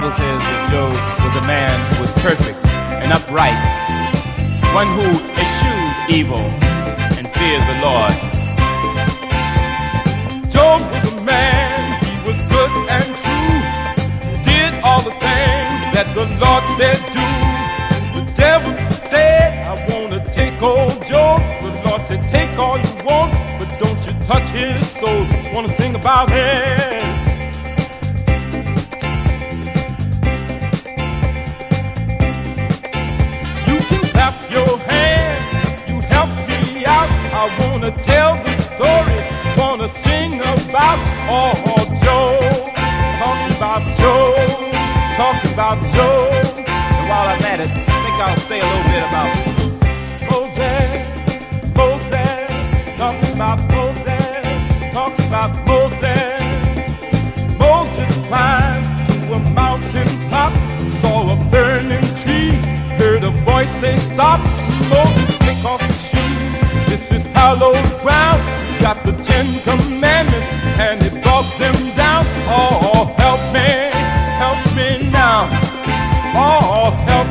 Bible says that Job was a man who was perfect and upright, one who eschewed evil and feared the Lord. Job was a man, he was good and true, did all the things that the Lord said do. The devil said, I want to take old Job. The Lord said, take all you want, but don't you touch his soul. Want to sing about it? I wanna tell the story, wanna sing about Job, talking about Job, talking about Job. And while I'm at it, I think I'll say a little bit about Moses, talking about Moses, talking about Moses. Moses climbed to a mountain top, saw a burning tree, heard a voice say stop. Moses, take off his shoes. This is hallowed ground. You got the 10 Commandments, and it brought them down. Oh, help me now. Oh, help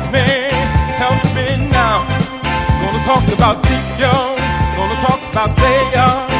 me now. Gonna talk about Ezekiel, gonna talk about Isaiah.